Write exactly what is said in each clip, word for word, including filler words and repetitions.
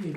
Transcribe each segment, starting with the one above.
you.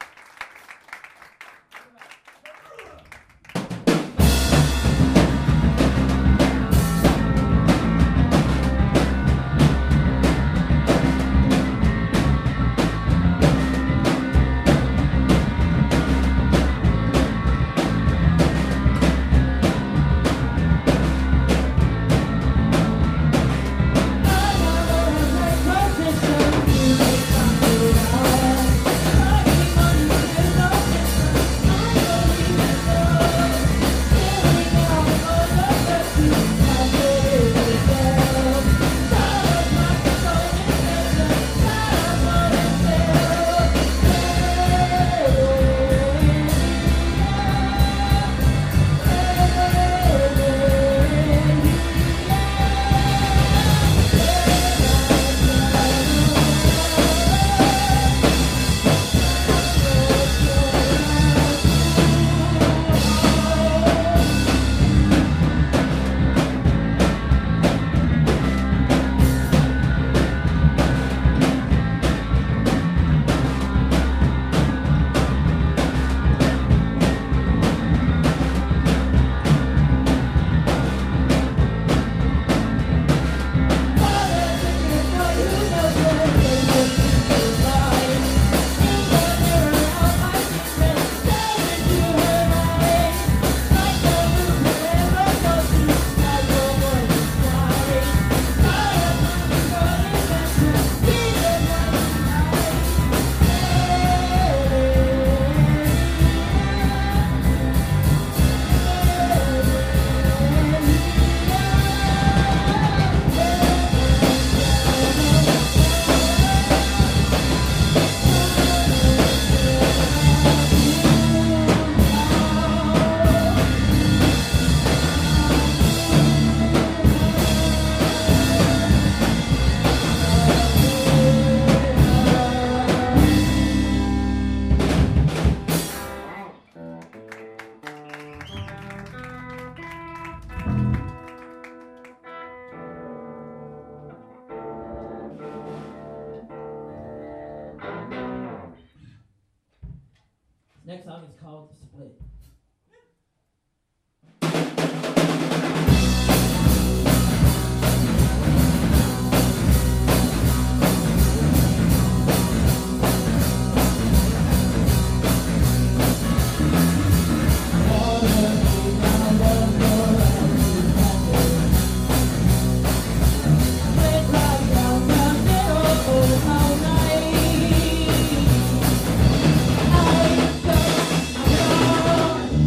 Next song is called Split. I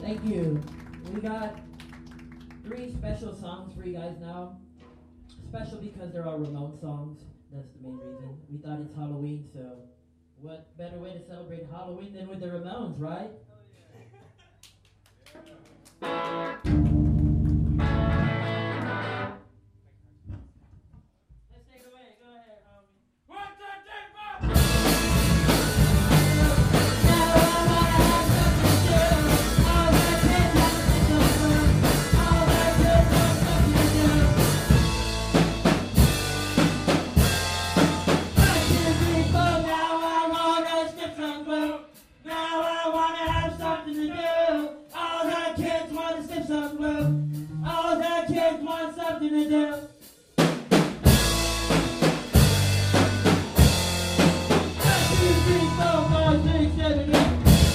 Thank you. We got three special songs for you guys now. Special because they're all Ramon songs. That's the main reason. We thought it's Halloween, so what better way to celebrate Halloween than with the Ramones, right? Let's take it away. Go ahead, homie. One, two, three, four. Now I wanna have something to do. All that kids have to do. All that kids have something to do. One, two, three, four. Now I wanna skip some glue. Now I wanna have something to do. All the kids wanna skip some glue. All the kids want something to do. One, two, three, four, five, six, seven, eight.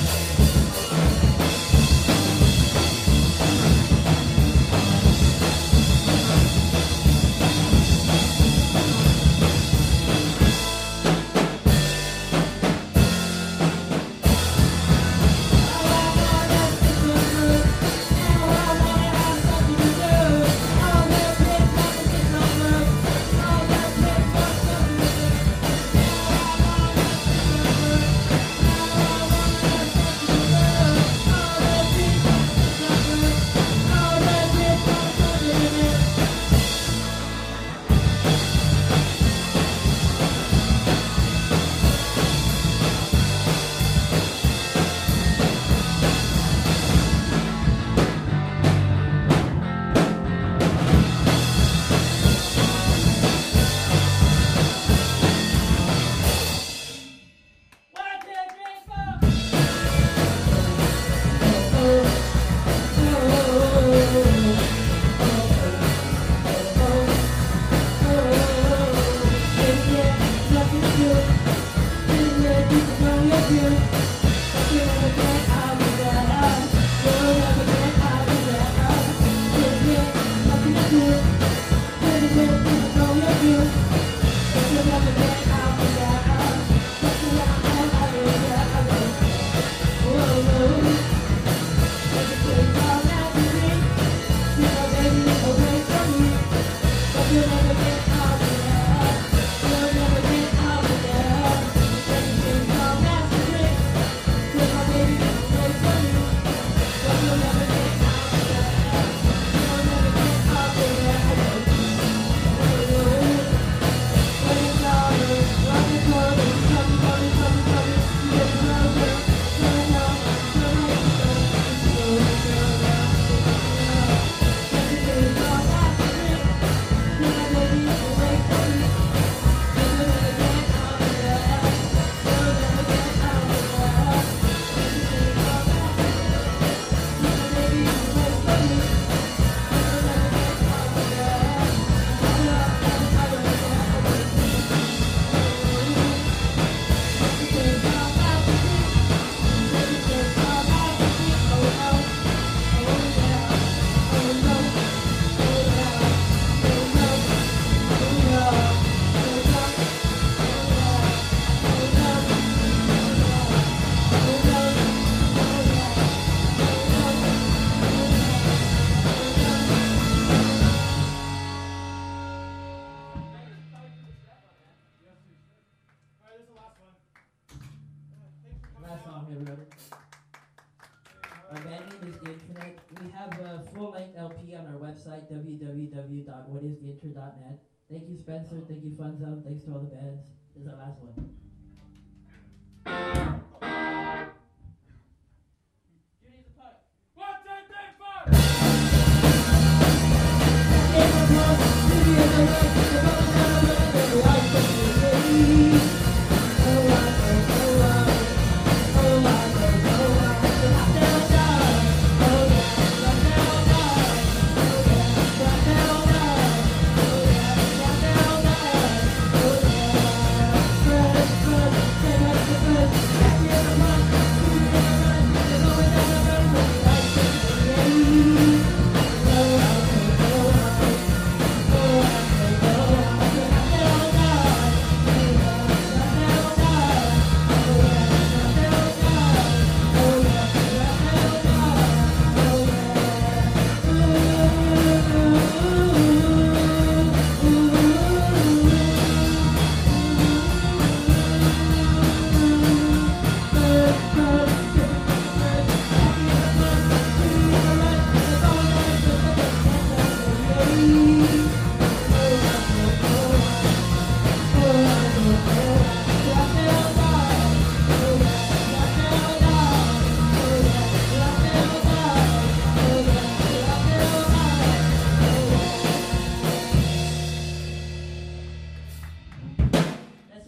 Last song, everybody. Our band name is The Internet. We have a full-length L P on our website, w w w dot what is the inter dot net. Thank you, Spencer. Thank you, Funzo. Thanks to all the bands. This is our last one. Judy's a puck. One, two, three, four! Fresh, fresh, fresh, fresh, fresh.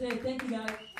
say thank you, guys.